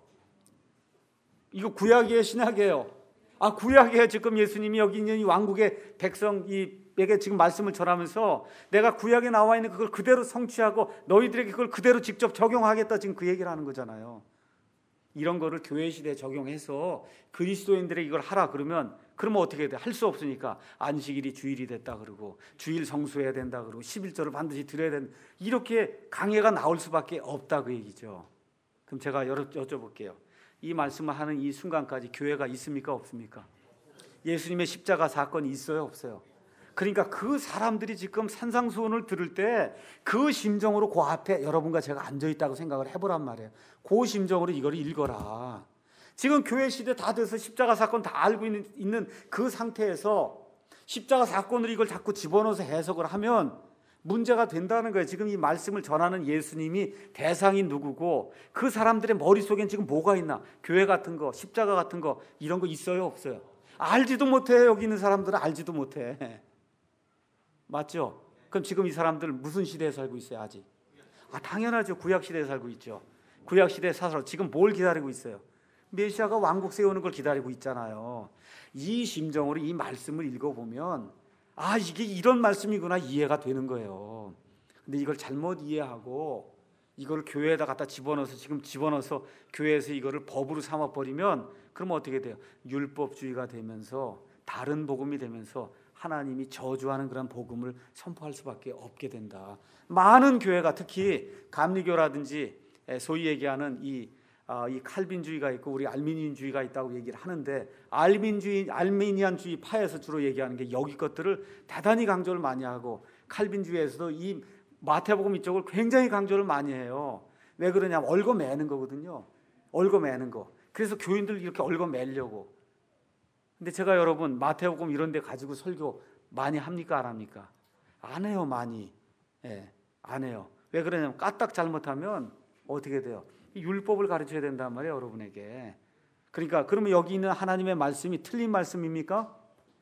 이거 구약이에요, 신약이에요? 아, 구약에 지금 예수님이 여기 있는 이 왕국의 백성에게 지금 말씀을 전하면서 내가 구약에 나와 있는 그걸 그대로 성취하고 너희들에게 그걸 그대로 직접 적용하겠다, 지금 그 얘기를 하는 거잖아요. 이런 거를 교회 시대에 적용해서 그리스도인들에게 이걸 하라 그러면, 그러면 어떻게 돼? 할 수 없으니까 안식일이 주일이 됐다 그러고, 주일 성수해야 된다 그러고, 십일조를 반드시 드려야 된다, 이렇게 강해가 나올 수밖에 없다, 그 얘기죠. 그럼 제가 여쭤볼게요. 이 말씀을 하는 이 순간까지 교회가 있습니까, 없습니까? 예수님의 십자가 사건이 있어요, 없어요? 그러니까 그 사람들이 지금 산상수훈을 들을 때 그 심정으로 그 앞에 여러분과 제가 앉아있다고 생각을 해보란 말이에요. 그 심정으로 이걸 읽어라. 지금 교회 시대 다 돼서 십자가 사건 다 알고 있는, 있는 그 상태에서 십자가 사건으로 이걸 자꾸 집어넣어서 해석을 하면 문제가 된다는 거예요. 지금 이 말씀을 전하는 예수님이 대상이 누구고 그 사람들의 머릿속엔 지금 뭐가 있나? 교회 같은 거, 십자가 같은 거, 이런 거 있어요, 없어요? 알지도 못해. 여기 있는 사람들은 알지도 못해. 맞죠? 그럼 지금 이 사람들 무슨 시대에 살고 있어요, 아직? 아, 당연하죠. 구약 시대에 살고 있죠. 구약 시대에 사서 지금 뭘 기다리고 있어요? 메시아가 왕국 세우는 걸 기다리고 있잖아요. 이 심정으로 이 말씀을 읽어보면, 아, 이게 이런 말씀이구나, 이해가 되는 거예요. 근데 이걸 잘못 이해하고 이걸 교회에다 갖다 집어넣어서, 지금 집어넣어서 교회에서 이거를 법으로 삼아버리면, 그러면 어떻게 돼요? 율법주의가 되면서, 다른 복음이 되면서 하나님이 저주하는 그런 복음을 선포할 수밖에 없게 된다. 많은 교회가, 특히 감리교라든지 소위 얘기하는 이, 아, 이 칼빈주의가 있고 우리 알미니안주의가 있다고 얘기를 하는데, 알민주의, 알미니안주의 파에서 주로 얘기하는 게 여기 것들을 대단히 강조를 많이 하고, 칼빈주의에서도 이 마태복음 이쪽을 굉장히 강조를 많이 해요. 왜 그러냐면 얽어매는 거거든요. 얽어매는 거. 그래서 교인들 이렇게 얽어매려고. 근데 제가 여러분 마태복음 이런 데 가지고 설교 많이 합니까, 안 합니까? 안 해요, 많이. 예, 안 해요. 왜 그러냐면 까딱 잘못하면 어떻게 돼요? 율법을 가르쳐야 된단 말이에요, 여러분에게. 그러니까 그러면 여기 있는 하나님의 말씀이 틀린 말씀입니까?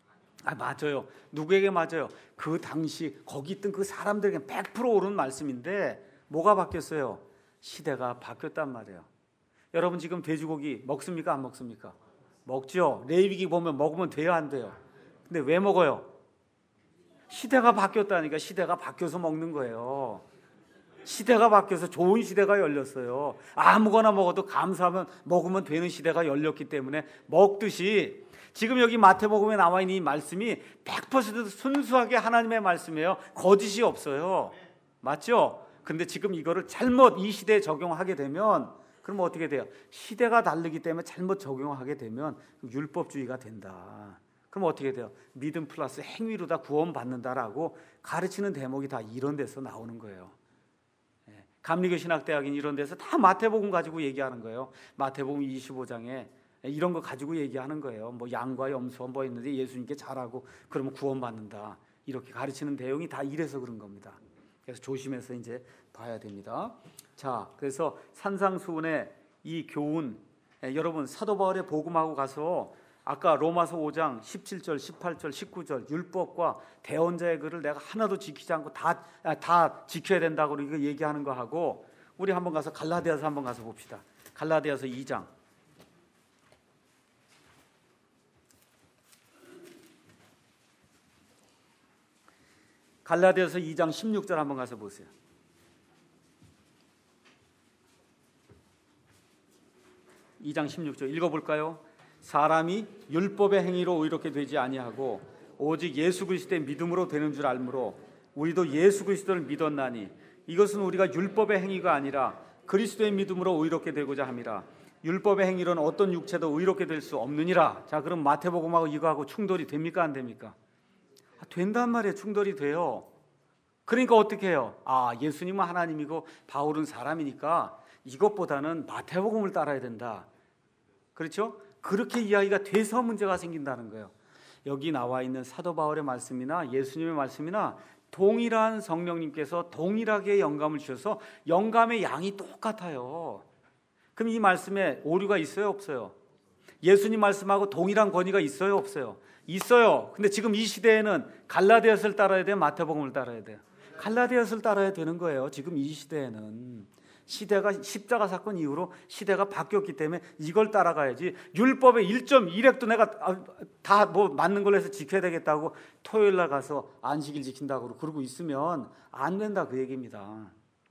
아, 맞아요. 누구에게 맞아요? 그 당시 거기 있던 그 사람들에게 백 퍼센트 옳은 말씀인데 뭐가 바뀌었어요? 시대가 바뀌었단 말이에요. 여러분 지금 돼지고기 먹습니까? 안 먹습니까? 먹죠. 레위기 보면 먹으면 돼요, 안 돼요? 근데 왜 먹어요? 시대가 바뀌었다니까. 시대가 바뀌어서 먹는 거예요. 시대가 바뀌어서 좋은 시대가 열렸어요. 아무거나 먹어도 감사하면 먹으면 되는 시대가 열렸기 때문에 먹듯이 지금 여기 마태복음에 나와 있는 이 말씀이 백 퍼센트 순수하게 하나님의 말씀이에요. 거짓이 없어요. 맞죠? 근데 지금 이거를 잘못 이 시대에 적용하게 되면 그럼 어떻게 돼요? 시대가 다르기 때문에 잘못 적용하게 되면 율법주의가 된다. 그럼 어떻게 돼요? 믿음 플러스 행위로 다 구원받는다라고 가르치는 대목이 다 이런 데서 나오는 거예요. 감리교 신학대학인 이런 데서 다 마태복음 가지고 얘기하는 거예요. 마태복음 이십오 장에 이런 거 가지고 얘기하는 거예요. 뭐 양과 염소 뭐 있는데 예수님께 잘하고 그러면 구원받는다. 이렇게 가르치는 내용이 다 이래서 그런 겁니다. 그래서 조심해서 이제 봐야 됩니다. 자, 그래서 산상수훈의 이 교훈, 예, 여러분 사도 바울의 복음하고 가서 아까 로마서 오 장 십칠 절, 십팔 절, 십구 절 율법과 대언자의 글을 내가 하나도 지키지 않고 다, 다 지켜야 된다고 이거 얘기하는 거 하고 우리 한번 가서 갈라디아서 한번 가서 봅시다. 갈라디아서 이 장. 갈라디아서 이 장 십육 절 한번 가서 보세요. 이 장 십육 절 읽어볼까요? 사람이 율법의 행위로 의롭게 되지 아니하고 오직 예수 그리스도의 믿음으로 되는 줄 알므로 우리도 예수 그리스도를 믿었나니 이것은 우리가 율법의 행위가 아니라 그리스도의 믿음으로 의롭게 되고자 함이라. 율법의 행위로는 어떤 육체도 의롭게 될 수 없느니라. 자, 그럼 마태복음하고 이거하고 충돌이 됩니까 안 됩니까? 아, 된단 말이에요. 충돌이 돼요. 그러니까 어떻게 해요? 아, 예수님은 하나님이고 바울은 사람이니까 이것보다는 마태복음을 따라야 된다. 그렇죠? 그렇게 이야기가 돼서 문제가 생긴다는 거예요. 여기 나와 있는 사도 바울의 말씀이나 예수님의 말씀이나 동일한 성령님께서 동일하게 영감을 주셔서 영감의 양이 똑같아요. 그럼 이 말씀에 오류가 있어요, 없어요? 예수님 말씀하고 동일한 권위가 있어요, 없어요? 있어요. 근데 지금 이 시대에는 갈라디아서를 따라야 돼요, 마태복음을 따라야 돼요? 갈라디아서를 따라야 되는 거예요. 지금 이 시대에는 시대가 십자가 사건 이후로 시대가 바뀌었기 때문에 이걸 따라가야지. 율법의 일 점 일 획도 내가 다 뭐 맞는 걸로 해서 지켜야 되겠다고 토요일 날 가서 안식일 지킨다고 그러고 있으면 안 된다 그 얘기입니다.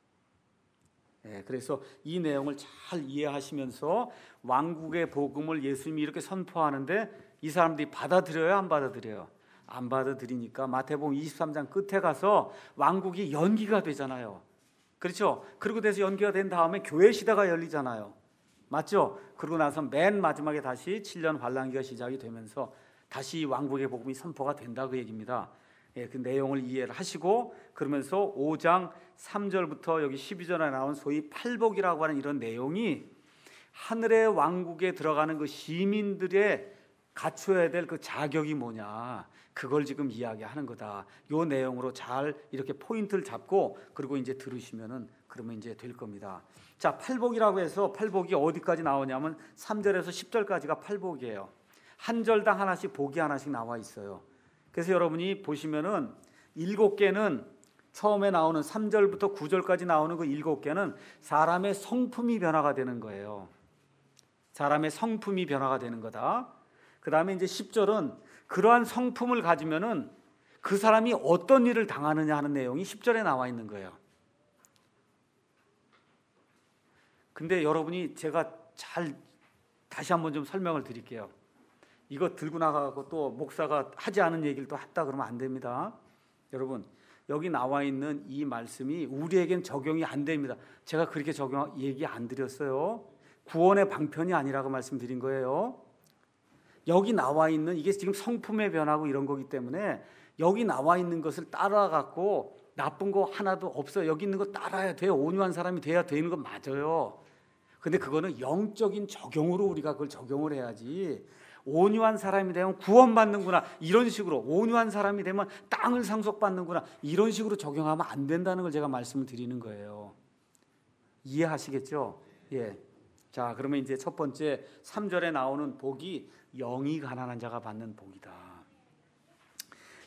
네, 그래서 이 내용을 잘 이해하시면서 왕국의 복음을 예수님이 이렇게 선포하는데 이 사람들이 받아들여요, 안 받아들여요? 안 받아들이니까 마태복음 이십삼 장 끝에 가서 왕국이 연기가 되잖아요. 그렇죠? 그리고 돼서 연기가 된 다음에 교회 시대가 열리잖아요. 맞죠? 그러고 나서 맨 마지막에 다시 칠 년 환란기가 시작이 되면서 다시 왕국의 복음이 선포가 된다 그 얘기입니다. 예, 그 내용을 이해를 하시고 그러면서 오 장 삼 절부터 여기 십이 절에 나온 소위 팔복이라고 하는 이런 내용이 하늘의 왕국에 들어가는 그 시민들의 갖춰야 될 그 자격이 뭐냐, 그걸 지금 이야기하는 거다. 요 내용으로 잘 이렇게 포인트를 잡고 그리고 이제 들으시면은 그러면 이제 될 겁니다. 자, 팔복이라고 해서 팔복이 어디까지 나오냐면 삼 절에서 십 절까지가 팔복이에요. 한 절당 하나씩 복이 하나씩 나와 있어요. 그래서 여러분이 보시면은 일곱 개는 처음에 나오는 삼 절부터 구 절까지 나오는 그 일곱 개는 사람의 성품이 변화가 되는 거예요. 사람의 성품이 변화가 되는 거다. 그 다음에 이제 십 절은 그러한 성품을 가지면은 그 사람이 어떤 일을 당하느냐 하는 내용이 십 절에 나와 있는 거예요. 근데 여러분이 제가 잘 다시 한번 좀 설명을 드릴게요. 이거 들고 나가고 또 목사가 하지 않은 얘기를 또 했다 그러면 안 됩니다. 여러분, 여기 나와 있는 이 말씀이 우리에겐 적용이 안 됩니다. 제가 그렇게 적용 얘기 안 드렸어요. 구원의 방편이 아니라고 말씀드린 거예요. 여기 나와 있는 이게 지금 성품의 변화고 이런 거기 때문에 여기 나와 있는 것을 따라갖고 나쁜 거 하나도 없어요. 여기 있는 거 따라야 돼요. 온유한 사람이 돼야 되는 건 맞아요. 근데 그거는 영적인 적용으로 우리가 그걸 적용을 해야지, 온유한 사람이 되면 구원받는구나 이런 식으로, 온유한 사람이 되면 땅을 상속받는구나 이런 식으로 적용하면 안 된다는 걸 제가 말씀을 드리는 거예요. 이해하시겠죠? 예. 자, 그러면 이제 첫 번째 삼 절에 나오는 복이 영이 가난한 자가 받는 복이다.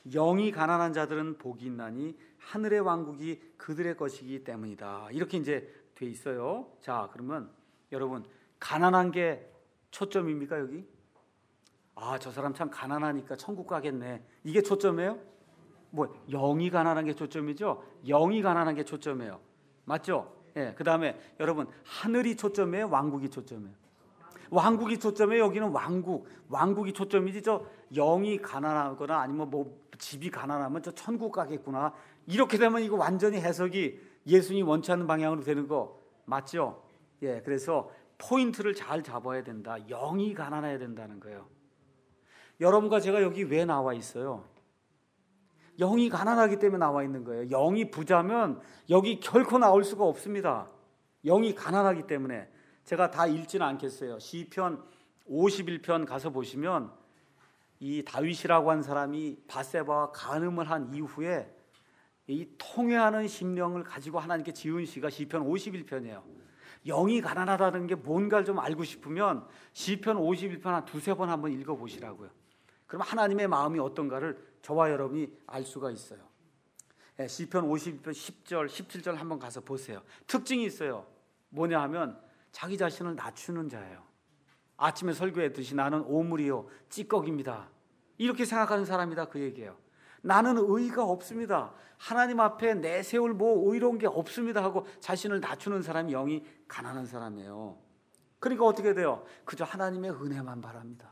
영이 가난한 자들은 복이 있나니 하늘의 왕국이 그들의 것이기 때문이다. 이렇게 이제 돼 있어요. 자, 그러면 여러분, 가난한 게 초점입니까 여기? 아, 저 사람 참 가난하니까 천국 가겠네. 이게 초점이에요? 뭐 영이 가난한 게 초점이죠. 영이 가난한 게 초점이에요. 맞죠? 예. 그다음에 여러분, 하늘이 초점이에요, 왕국이 초점이에요? 왕국이 초점이에요. 여기는 왕국, 왕국이 초점이지. 저 영이 가난하거나 아니면 뭐 집이 가난하면 저 천국 가겠구나. 이렇게 되면 이거 완전히 해석이 예수님이 원치 않는 방향으로 되는 거 맞죠? 예. 그래서 포인트를 잘 잡아야 된다. 영이 가난해야 된다는 거예요. 여러분과 제가 여기 왜 나와 있어요? 영이 가난하기 때문에 나와 있는 거예요. 영이 부자면 여기 결코 나올 수가 없습니다. 영이 가난하기 때문에. 제가 다 읽지는 않겠어요. 시편 오십일 편 가서 보시면 이 다윗이라고 한 사람이 밧세바와 간음을 한 이후에 이 통회하는 심령을 가지고 하나님께 지은 시가 시편 오십일 편이에요. 영이 가난하다는 게 뭔가를 좀 알고 싶으면 시편 오십일 편 한 두세 번 한번 읽어보시라고요. 그럼 하나님의 마음이 어떤가를 저와 여러분이 알 수가 있어요. 시편 오십일 편 십 절, 십칠 절 한번 가서 보세요. 특징이 있어요. 뭐냐 하면 자기 자신을 낮추는 자예요. 아침에 설교했듯이 나는 오물이요 찌꺼기입니다. 이렇게 생각하는 사람이다, 그 얘기예요. 나는 의의가 없습니다. 하나님 앞에 내세울 뭐 의로운 게 없습니다 하고 자신을 낮추는 사람이 영이 가난한 사람이에요. 그러니까 어떻게 돼요? 그저 하나님의 은혜만 바랍니다.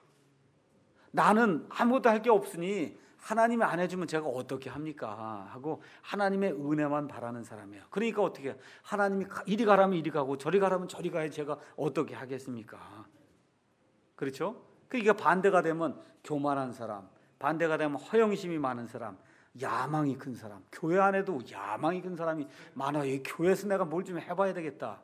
나는 아무것도 할 게 없으니 하나님이 안 해주면 제가 어떻게 합니까? 하고 하나님의 은혜만 바라는 사람이에요. 그러니까 어떻게 해요? 하나님이 이리 가라면 이리 가고 저리 가라면 저리 가야 제가 어떻게 하겠습니까? 그렇죠? 그러니까 반대가 되면 교만한 사람, 반대가 되면 허영심이 많은 사람, 야망이 큰 사람. 교회 안에도 야망이 큰 사람이 많아요. 이 교회에서 내가 뭘 좀 해봐야 되겠다.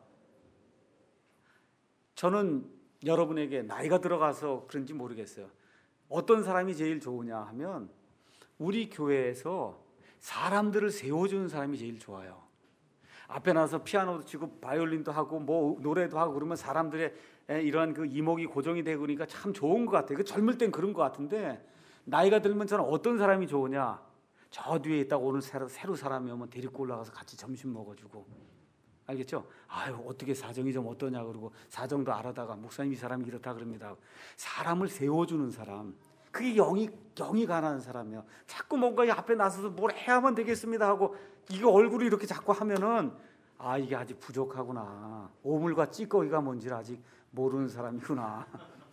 저는 여러분에게 나이가 들어가서 그런지 모르겠어요. 어떤 사람이 제일 좋으냐 하면 우리 교회에서 사람들을 세워주는 사람이 제일 좋아요. 앞에 나서 피아노도 치고 바이올린도 하고 뭐 노래도 하고 그러면 사람들의 이러한 그 이목이 고정이 되고 그러니까 참 좋은 것 같아요. 그 젊을 땐 그런 것 같은데 나이가 들면 저는 어떤 사람이 좋으냐? 저 뒤에 있다가 오늘 새로, 새로 사람이 오면 데리고 올라가서 같이 점심 먹어주고, 알겠죠? 아유, 어떻게 사정이 좀 어떠냐 그러고 사정도 알아다가 목사님 이 사람이 이렇다 그럽니다. 사람을 세워주는 사람, 그게 영이 영이 가난한 사람이에요. 자꾸 뭔가 앞에 나서서 뭘 해야만 되겠습니다 하고 이거 얼굴이 이렇게 자꾸 하면은 아, 이게 아직 부족하구나. 오물과 찌꺼기가 뭔지를 아직 모르는 사람이구나.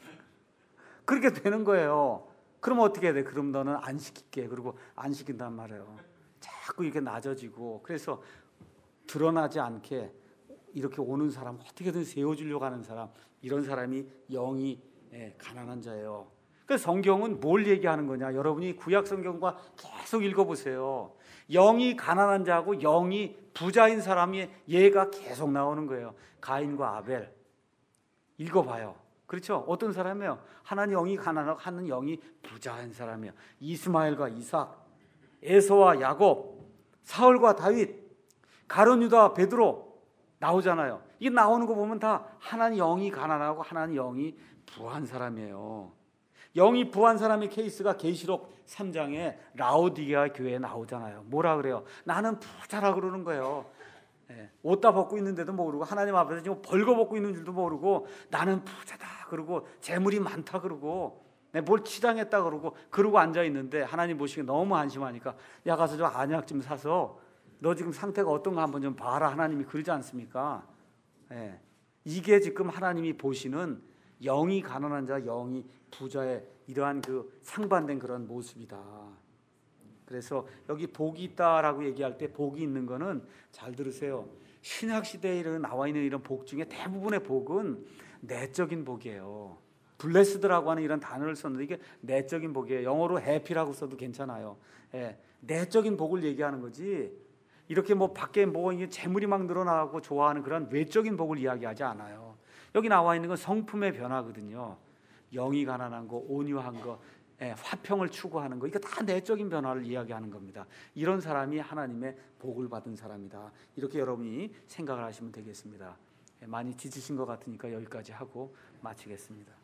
그렇게 되는 거예요. 그럼 어떻게 해야 돼? 그럼 너는 안 시킬게. 그리고 안 시킨단 말이에요. 자꾸 이렇게 낮아지고. 그래서 드러나지 않게 이렇게 오는 사람, 어떻게든 세워주려고 하는 사람, 이런 사람이 영이 가난한 자예요. 그래서 성경은 뭘 얘기하는 거냐? 여러분이 구약 성경과 계속 읽어보세요. 영이 가난한 자하고 영이 부자인 사람이 얘가 계속 나오는 거예요. 가인과 아벨 읽어봐요. 그렇죠? 어떤 사람이에요? 하나는 영이 가난하고 하나는 영이 부자인 사람이에요. 이스마엘과 이삭, 에서와 야곱, 사울과 다윗, 가룟 유다, 베드로 나오잖아요. 이게 나오는 거 보면 다 하나는 영이 가난하고 하나는 영이 부한 사람이에요. 영이 부한 사람의 케이스가 계시록 삼 장에 라오디게아 교회에 나오잖아요. 뭐라 그래요? 나는 부자라 그러는 거예요. 예, 옷 다 벗고 있는데도 모르고 하나님 앞에서 지금 벌거벗고 있는 줄도 모르고 나는 부자다 그러고 재물이 많다 그러고 뭘 치장했다 그러고 그러고 앉아 있는데 하나님 보시기에 너무 안심하니까 야 가서 저 안약 좀 사서 너 지금 상태가 어떤가 한번 좀 봐라. 하나님이 그러지 않습니까? 예, 이게 지금 하나님이 보시는 영이 가난한 자, 영이 부자의 이러한 그 상반된 그런 모습이다. 그래서 여기 복이 있다라고 얘기할 때 복이 있는 거는 잘 들으세요. 신약 시대에 나와 있는 이런 복 중에 대부분의 복은 내적인 복이에요. 블레스드라고 하는 이런 단어를 썼는데 이게 내적인 복이에요. 영어로 해피라고 써도 괜찮아요. 예, 내적인 복을 얘기하는 거지. 이렇게 뭐 밖에 뭐 재물이 막 늘어나고 좋아하는 그런 외적인 복을 이야기하지 않아요. 여기 나와 있는 건 성품의 변화거든요. 영이 가난한 거, 온유한 거, 예, 화평을 추구하는 거, 이거 다 내적인 변화를 이야기하는 겁니다. 이런 사람이 하나님의 복을 받은 사람이다. 이렇게 여러분이 생각을 하시면 되겠습니다. 예, 많이 지치신 것 같으니까 여기까지 하고 마치겠습니다.